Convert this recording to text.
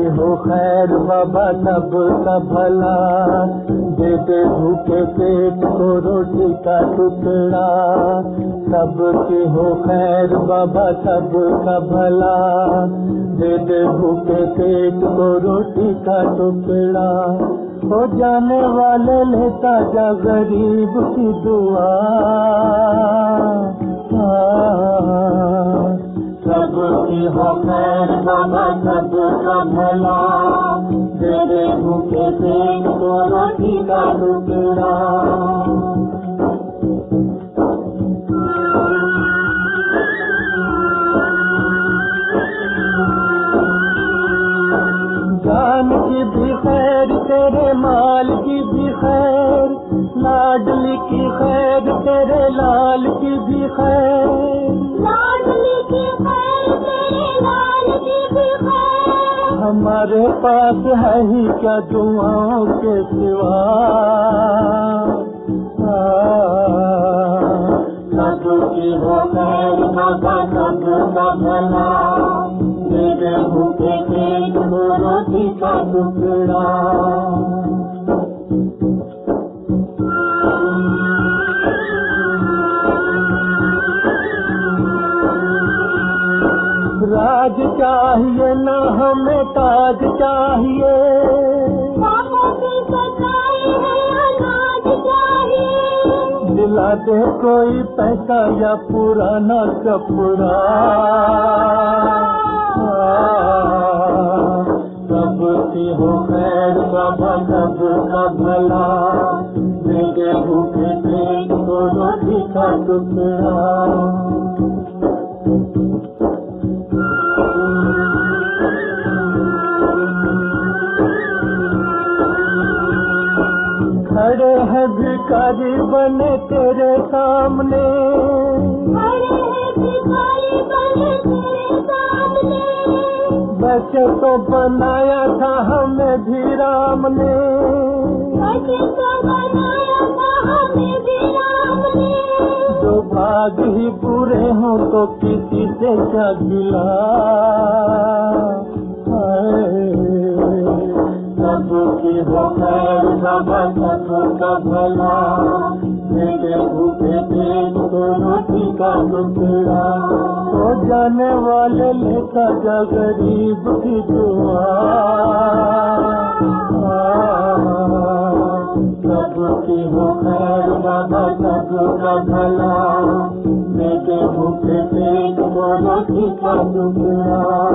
हो खैर बाबा सबका भला, दे दे भूखे पेट को रोटी का टुकड़ा। सबकी हो खैर बाबा सबका भला, दे दे भूखे पेट को रोटी का टुकड़ा। हो जाने वाले लेता जा गरीब की दुआ, सबकी हो खैर बाबा सबका भला, दे दे भूखे पेट को रोटी का टुकड़ा। जान की भी खैर तेरे माल की भी खैर, लाडली की खैर तेरे लाल की भी खैर, लाडली की खैर तेरे लाल की भी खैर। हमारे पास है ही क्या दुआओं के सिवा, सबकी हो खैर बाबा सबका भला, दे दे भूखे पेट को रोटी का टुकड़ा। राज चाहिए ना हमें ताज चाहिए, बाबा की सच्चाई है अनाज चाहिए। दिला दे कोई पैसा या पुराना कपड़ा, सबकी हो खैर बाबा सबका भला, दे दे भूखे पेट को रोटी का टुकड़ा। खड़े हैं भिखारी बने तेरे सामने, खड़े हैं भिखारी बने तेरे सामने। बच्चे को बनाया था हमें भी राम ने, बच्चे को बनाया था हमें भी राम ने। जो भाग ही बुरे हों तो किसी से क्या गिला, सबकी हो खैर बाबा सबका भला, दे दे भूखे पेट को रोटी का टुकड़ा। हो जाने वाले लेता जा गरीब की दुआ, सबकी हो खैर बाबा सबका भला, दे दे भूखे पेट को रोटी का टुकड़ा।